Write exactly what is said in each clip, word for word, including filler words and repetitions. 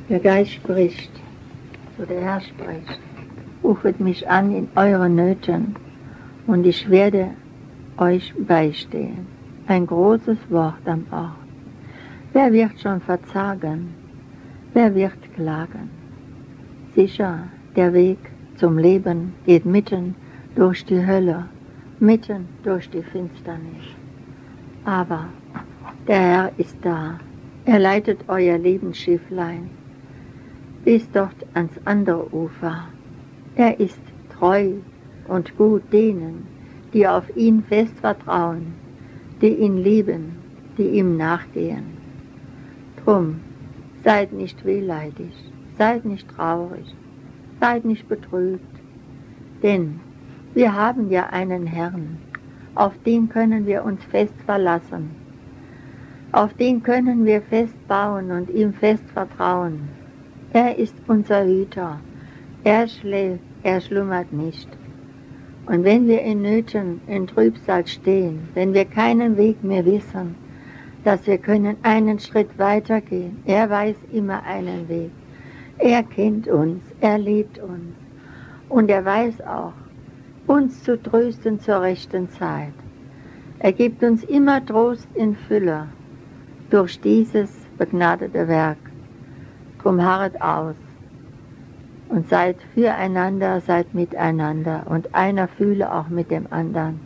Der Geist spricht, so der Herr spricht. Rufet mich an in euren Nöten und ich werde euch beistehen. Ein großes Wort am Ort. Wer wird schon verzagen? Wer wird klagen? Sicher, der Weg zum Leben geht mitten durch die Hölle, mitten durch die Finsternis. Aber der Herr ist da. Er leitet euer Lebensschifflein bis dort ans andere Ufer. Er ist treu und gut denen, die auf ihn fest vertrauen, die ihn lieben, die ihm nachgehen. Drum, seid nicht wehleidig, seid nicht traurig, seid nicht betrübt, denn wir haben ja einen Herrn, auf den können wir uns fest verlassen, auf den können wir fest bauen und ihm fest vertrauen. Er ist unser Hüter, er schläft, er schlummert nicht. Und wenn wir in Nöten, in Trübsal stehen, wenn wir keinen Weg mehr wissen, dass wir können einen Schritt weitergehen, er weiß immer einen Weg. Er kennt uns, er liebt uns und er weiß auch, uns zu trösten zur rechten Zeit. Er gibt uns immer Trost in Fülle durch dieses begnadete Werk. Drum harret aus und seid füreinander, seid miteinander und einer fühle auch mit dem anderen.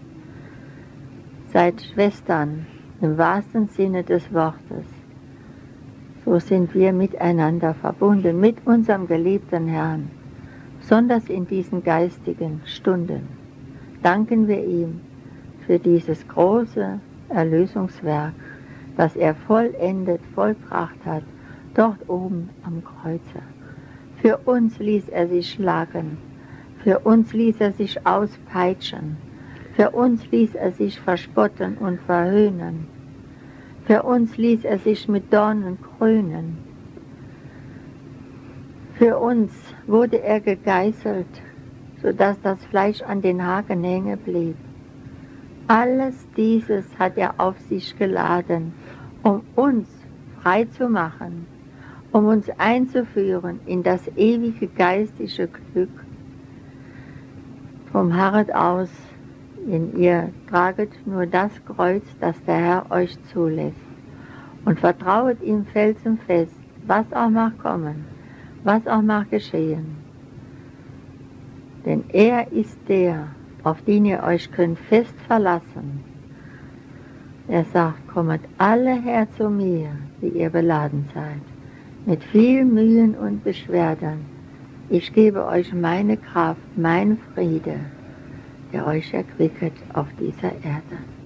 Seid Schwestern im wahrsten Sinne des Wortes. So sind wir miteinander verbunden mit unserem geliebten Herrn. Besonders in diesen geistigen Stunden danken wir ihm für dieses große Erlösungswerk, das er vollendet, vollbracht hat, dort oben am Kreuze. Für uns ließ er sich schlagen, für uns ließ er sich auspeitschen, für uns ließ er sich verspotten und verhöhnen, für uns ließ er sich mit Dornen krönen, für uns wurde er gegeißelt, sodass das Fleisch an den Haken hängen blieb. Alles dieses hat er auf sich geladen, um uns frei zu machen, um uns einzuführen in das ewige geistige Glück. Drum harret aus, denn ihr traget nur das Kreuz, das der Herr euch zulässt, und vertrauet ihm felsenfest, was auch mag kommen, was auch mag geschehen. Denn er ist der, auf den ihr euch könnt fest verlassen. Er sagt, kommet alle her zu mir, die ihr beladen seid, mit viel Mühen und Beschwerden. Ich gebe euch meine Kraft, meinen Friede, der euch erquicket auf dieser Erde.